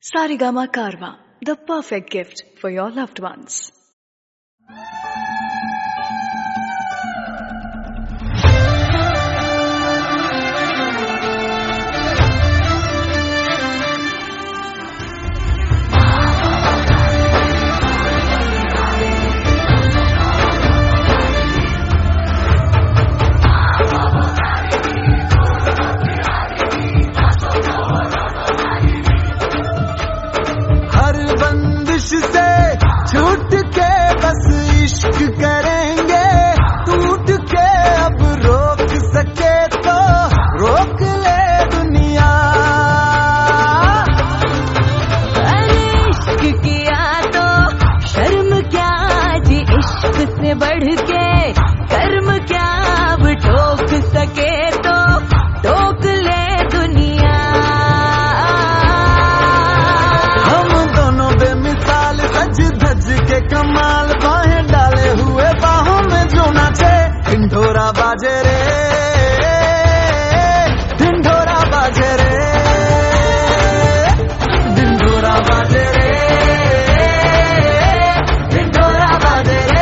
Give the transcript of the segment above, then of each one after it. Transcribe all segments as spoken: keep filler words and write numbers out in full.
Saregama Karwa, the perfect gift for your loved ones. से छूट के बस इश्क करेंगे, टूट के अब रोक सके तो रोक ले दुनिया। अरे इश्क किया तो शर्म क्या जी, इश्क से बढ़ के कर्म क्या, अब ठोक सके तो ठोक ले दुनिया। धज धज के कमाल, बाहें डाले हुए बाहों में जो नाचे, ढिंढोरा बाजे रे, ढिंढोरा बाजे रे, ढिंढोरा बाजे रे, ढिंढोरा बाजे रे।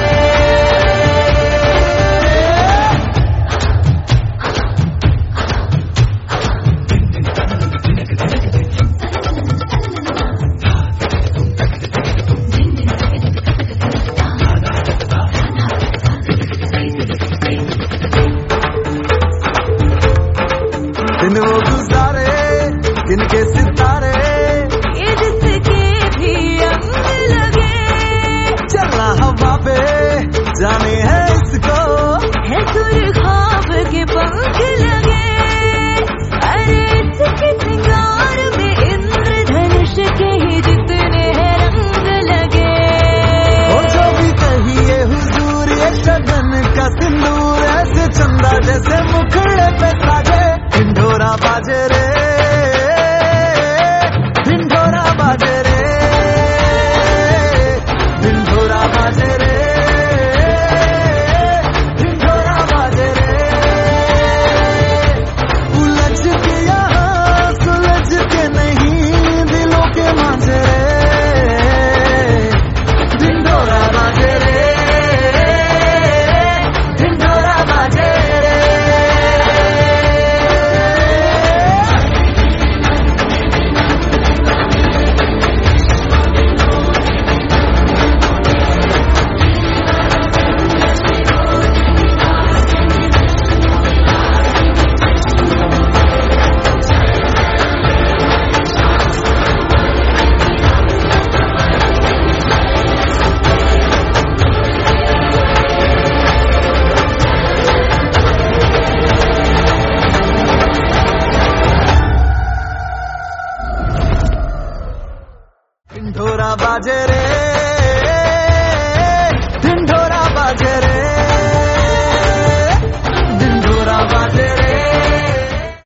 दिन वो गुजारे जिनके सितारे, ये जिसके भी अंग लगे, चलना हवा पे जाने है इसको, है सुर ख्वाब के पंख लगे। अरे इसके सिंगार में इंद्रधनुष के ही जितने हैं रंग लगे। वो जो भी कहिए हुजूर, ये शगन का सिंदूर ऐसे चंदा जैसे मुखड़े पे साजे, ढिंढोरा बाजे रे, ढिंढोरा बाजे रे, ढिंढोरा बाजे रे, ढिंढोरा बाजे रे। उलझ के यहाँ सुलझ के नहीं दिलों के मांझे रे, ढिंढोरा बाजे रे, ढिंढोरा बाजे रे। ढिंढोरा बाजे रे।